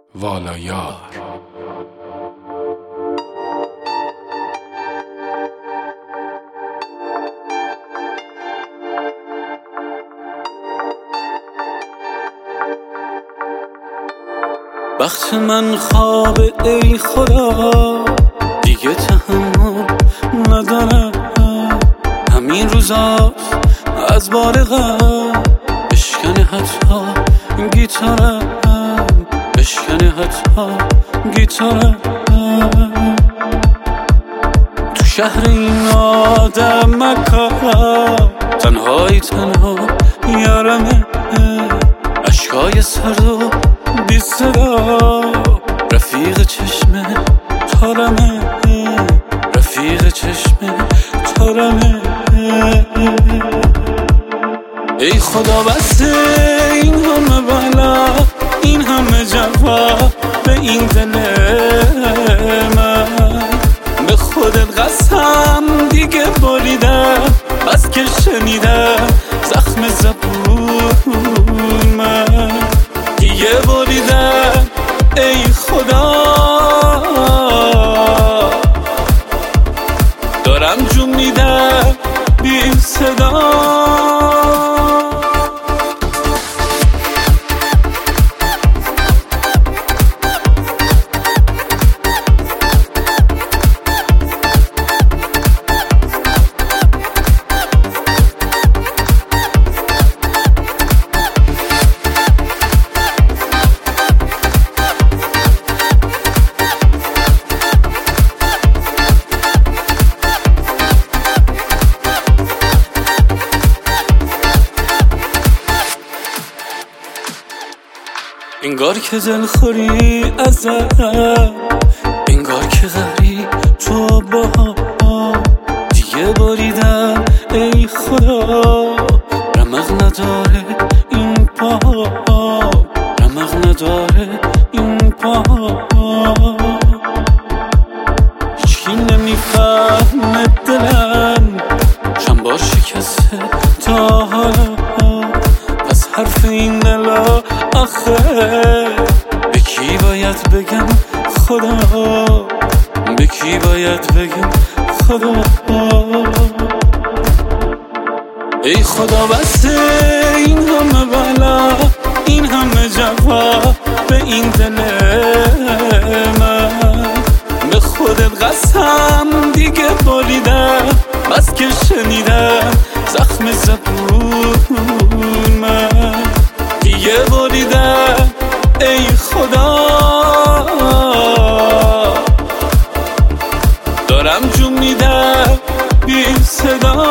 والایار. بخت من خوابه ای خدا، دیگه تحمل ندارم. همین روزاست از بار غم بشکنه حتی گیتارم، بشکنه حتی گیتارم. تو شهر این آدم مکارم، تنهایی تنها یارمه. عشقای سرد و بی صدا رفیق چشم تارمه، رفیق چشم تارمه. ای خدا بس این همه بلا، این همه جفا به این دل من. به خودت قسم دیگه بریدم، بس که شنیدم زخم زبون من. دیگه بریدم ای خدا، دارم جون میدم بی صدا. انگار که دلخوری ازم، انگار که غری تو با دیگه بریدم ای خدا. رمق نداره این پا، رمق نداره این پا. هیچکی نمیفهمه دلم چند بار شکسته تا حالا. پس حرف این دلا آخه به کی باید بگم خدا، به کی باید بگم خدا. ای خدا بس این همه بلا، این همه جفا به این دل من. به خودت قسم دیگه بریدم، بس که شنیدم زخم زبون من. دیگه بریدم ای خدا، دارم جون میدم بی صدا.